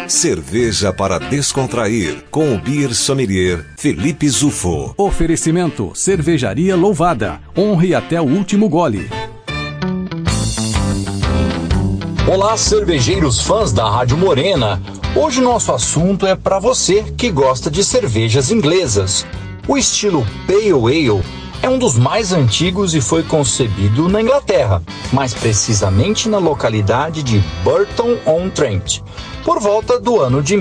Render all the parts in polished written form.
Cerveja para descontrair, com o Beer Sommelier Felipe Zufo. Oferecimento, Cervejaria Louvada. Honre até o último gole. Olá, cervejeiros fãs da Rádio Morena. Hoje nosso assunto é para você que gosta de cervejas inglesas. O estilo Pale Ale é um dos mais antigos e foi concebido na Inglaterra, mais precisamente na localidade de Burton-on-Trent, por volta do ano de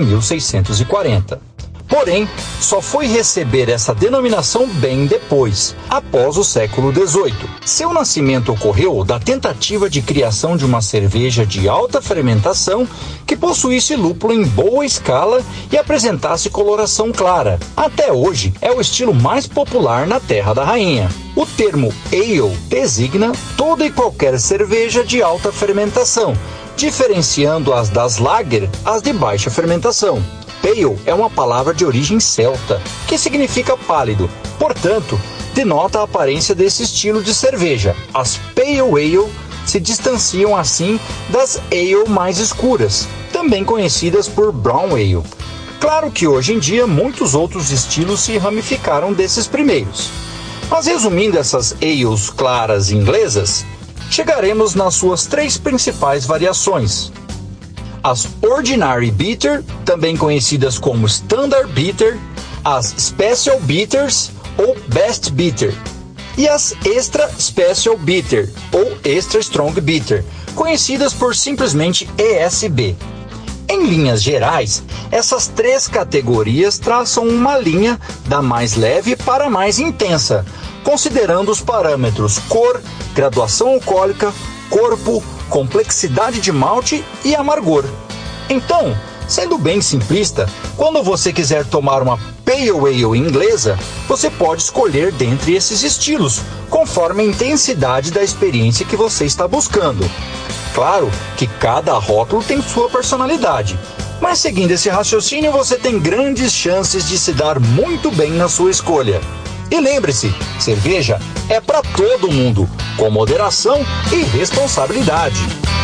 1640. Porém, só foi receber essa denominação bem depois, após o século XVIII. Seu nascimento ocorreu da tentativa de criação de uma cerveja de alta fermentação que possuísse lúpulo em boa escala e apresentasse coloração clara. Até hoje, é o estilo mais popular na Terra da Rainha. O termo ale designa toda e qualquer cerveja de alta fermentação, diferenciando as das lager, as de baixa fermentação. Pale é uma palavra de origem celta, que significa pálido, portanto, denota a aparência desse estilo de cerveja. As Pale Ale se distanciam assim das Ale mais escuras, também conhecidas por Brown Ale. Claro que hoje em dia muitos outros estilos se ramificaram desses primeiros. Mas resumindo essas ales claras inglesas, chegaremos nas suas três principais variações. As Ordinary Bitter, também conhecidas como Standard Bitter, as Special Bitters ou Best Bitter, e as Extra Special Bitter ou Extra Strong Bitter, conhecidas por simplesmente ESB. Em linhas gerais, essas três categorias traçam uma linha da mais leve para a mais intensa, considerando os parâmetros cor, graduação alcoólica, corpo, complexidade de malte e amargor. Então, sendo bem simplista, quando você quiser tomar uma Pale Ale inglesa, você pode escolher dentre esses estilos, conforme a intensidade da experiência que você está buscando. Claro que cada rótulo tem sua personalidade, mas seguindo esse raciocínio você tem grandes chances de se dar muito bem na sua escolha. E lembre-se, cerveja é para todo mundo, com moderação e responsabilidade.